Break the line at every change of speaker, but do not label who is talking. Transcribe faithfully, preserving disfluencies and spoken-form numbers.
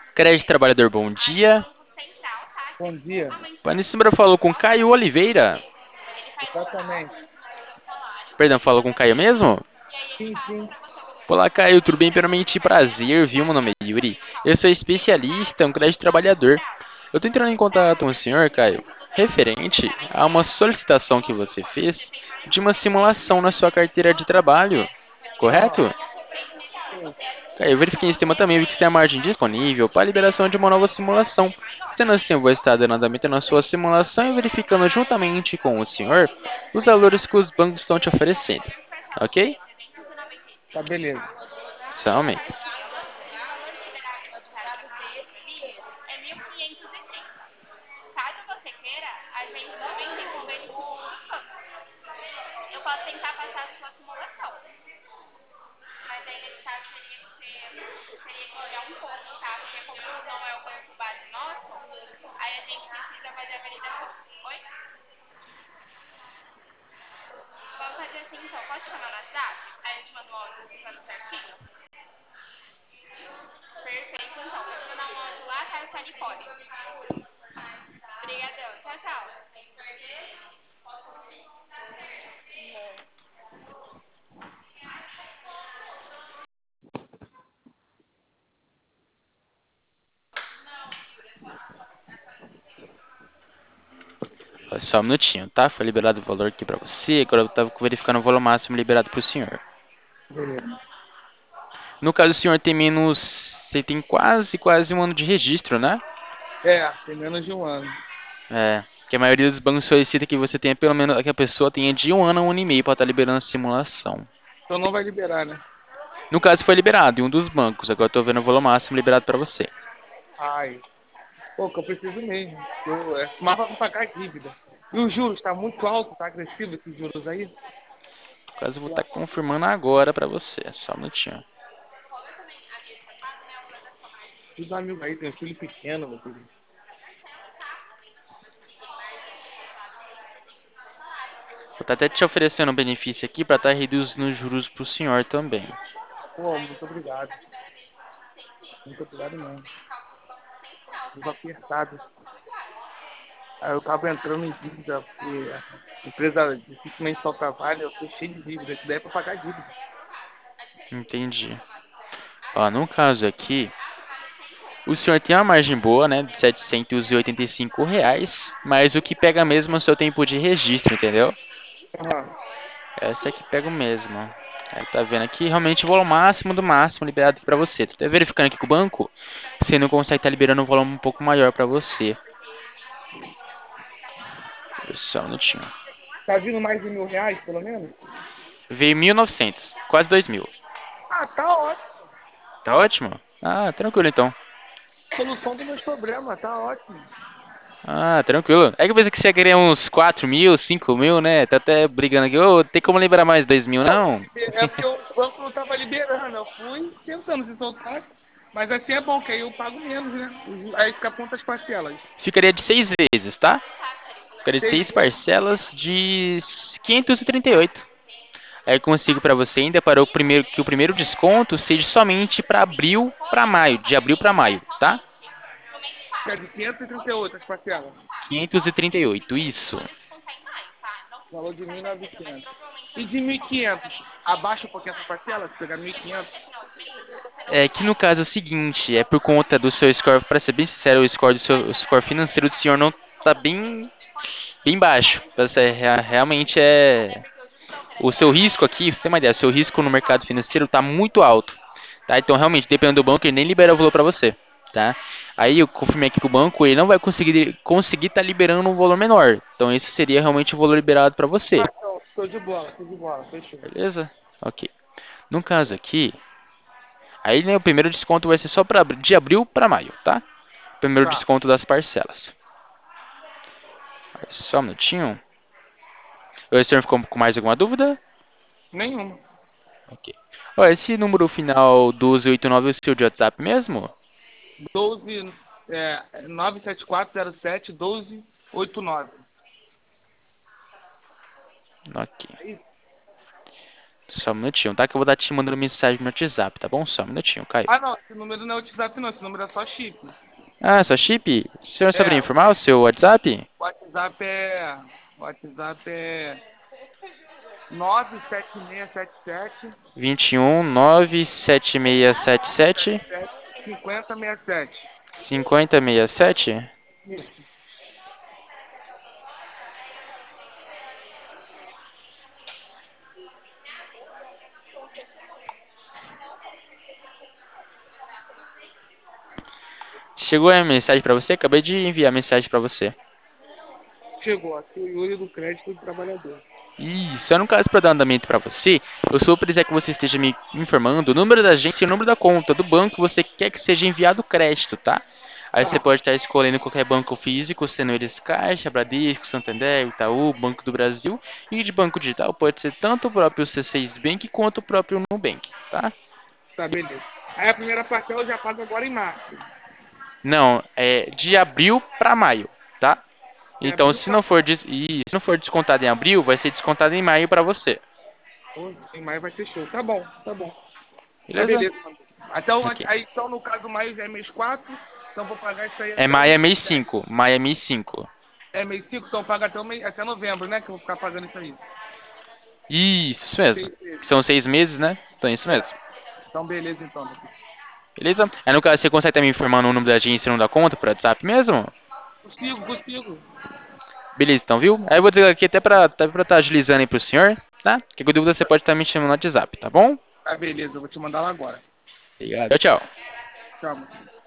Crédito Trabalhador, bom dia.
Bom dia.
Nesse número falou com Caio Oliveira.
Exatamente.
Perdão, falou com Caio mesmo?
Sim, sim.
Olá, Caio, tudo bem? Primeiramente, prazer, viu? Meu nome é Yuri. Eu sou especialista em crédito trabalhador. Eu estou entrando em contato com o senhor, Caio, referente a uma solicitação que você fez de uma simulação na sua carteira de trabalho,
Aham.
correto?
Sim.
Caio, eu verifiquei em sistema também, vi que você tem a margem disponível para a liberação de uma nova simulação. Sendo assim, eu vou estar dando andamento na sua simulação e verificando juntamente com o senhor os valores que os bancos estão te oferecendo, ok?
Tá, beleza.
Só um momento. Só um minutinho, tá? Foi liberado o valor aqui pra você. Agora eu tava verificando o valor máximo liberado pro senhor.
Beleza.
No caso, o senhor tem menos. Você tem quase, quase um ano de registro, né?
É, tem menos de um ano.
É. Que a maioria dos bancos solicita que você tenha pelo menos. Que a pessoa tenha de um ano a um ano e meio pra estar liberando a simulação.
Então não vai liberar, né?
No caso, foi liberado em um dos bancos. Agora eu tô vendo o valor máximo liberado pra você.
Ai. Pô, que eu preciso mesmo. Eu é, costumava pra pagar a dívida. E os juros, tá muito alto, tá agressivo esses juros aí?
No caso, eu vou estar confirmando agora pra você. Só um minutinho.
Os amigos aí tem um filho pequeno, meu filho.
Vou estar até te oferecendo um benefício aqui pra estar reduzindo os juros pro senhor também.
Pô, muito obrigado. Muito obrigado mesmo. Muito apertado. Aí eu acabo entrando em dívida, porque a empresa dificilmente só trabalha, eu tô cheio de dívida. Isso daí é pra pagar dívida.
Entendi. Ó, no caso aqui, o senhor tem uma margem boa, né, de setecentos e oitenta e cinco reais, mas o que pega mesmo é o seu tempo de registro, entendeu?
Aham.
Essa é que pega o mesmo. Aí tá vendo aqui, realmente o valor máximo do máximo liberado aqui pra você. Tô até verificando aqui com o banco, você não consegue estar liberando um volume um pouco maior pra você. Só um minutinho.
Tá vindo mais de mil reais, pelo menos?
Veio mil e novecentos, quase dois mil.
Ah, tá ótimo.
Tá ótimo? Ah, tranquilo então.
Solução dos meus problemas, tá ótimo.
Ah, tranquilo. É que eu pensei que você ia querer uns quatro mil, cinco mil, né? Tá até brigando aqui. Ô, tem como liberar mais dois mil,
Não,
não?
é porque o banco não tava liberando. Eu fui tentando se soltar. Mas assim é bom, que aí eu pago menos, né? Aí fica quantas parcelas?
Ficaria de seis vezes, tá? Ficaria de
Seis
seis
vezes?
parcelas de quinhentos e trinta e oito. Aí eu consigo para você ainda para o primeiro que o primeiro desconto seja somente para abril para maio, de abril para maio, tá?
Que é de quinhentos e trinta e oito as parcelas.
quinhentos e trinta e oito, isso.
Valor de mil e novecentos. E de mil e quinhentos? Abaixa um pouquinho essa parcela? Se pegar mil e quinhentos?
É que no caso é o seguinte, é por conta do seu score, para ser bem sincero, o score do seu o score financeiro do senhor não tá bem bem baixo. Você rea- realmente é o seu risco aqui, pra você ter uma ideia, o seu risco no mercado financeiro está muito alto, tá? Então, realmente, dependendo do banco, ele nem libera o valor para você, tá? Aí eu confirmei aqui com o banco, ele não vai conseguir conseguir estar liberando um valor menor. Então, esse seria realmente o valor liberado para você,
Ah, então, show de bola, show de bola, fechou.
beleza? Ok. No caso aqui, aí né, o primeiro desconto vai ser só para de abril para maio, tá? Primeiro
Tá,
desconto das parcelas. Só um minutinho. O senhor ficou com mais alguma dúvida?
nenhuma.
Ok. Ó, esse número final doze oitenta e nove é o seu de WhatsApp mesmo?
doze, é, nove sete quatro zero sete doze oitenta e nove.
Ok.
É isso?
Só um minutinho, tá? Que eu vou dar te mandando mensagem no WhatsApp, tá bom? Só um minutinho, Caio.
Ah, não, esse número não é WhatsApp, não. Esse número é só chip.
Ah, só chip? O senhor saberia
É,
informar o seu WhatsApp?
o WhatsApp é. O WhatsApp é nove sete seis sete sete
vinte e um nove sete seis sete sete
sete cinquenta sessenta e sete.
cinquenta sessenta e sete.
Isso.
Chegou a mensagem pra você? Acabei de enviar a mensagem pra você.
Chegou aqui o Yuri do Crédito do Trabalhador.
Isso, é no caso para dar andamento para você, eu só vou precisar que você esteja me informando o número da agência e o número da conta do banco que você quer que seja enviado o crédito, tá? Aí você
Tá,
pode estar escolhendo qualquer banco físico, sendo eles Caixa, Bradesco, Santander, Itaú, Banco do Brasil. E de banco digital pode ser tanto o próprio C seis Bank quanto o próprio Nubank, tá?
tá, beleza. Aí a primeira parcela eu já pago agora em março.
Não, é de abril para maio, tá?
De
Então,
abril
se
pra
não for, des... e se não for descontado em abril, vai ser descontado em maio para você.
Pô, em maio vai ser show. Tá bom, tá bom. Tá
Beleza?
beleza, mano. Então,
Ok.
aí, então, no caso, maio já é mês quatro. Então, vou pagar isso aí
É
até o
maio é
mês
mês
dez.
cinco. Maio é mês cinco.
É mês cinco, então paga até, o mês, até novembro, né? Que eu vou ficar pagando isso aí.
Isso, isso mesmo.
Seis meses.
São seis meses, né? Então é isso
É.
mesmo.
Então, beleza, então.
Beleza? Aí no caso, você consegue estar me informando o número da agência e o número da conta por WhatsApp mesmo?
Consigo, consigo.
Beleza, então, viu? Aí eu vou dizer aqui até pra estar pra tá agilizando aí pro senhor, tá? Que dúvida você pode estar me chamando no WhatsApp, tá bom?
Tá, beleza. Eu vou te mandar lá agora.
Obrigado. Tchau, tchau.
Tchau, mano.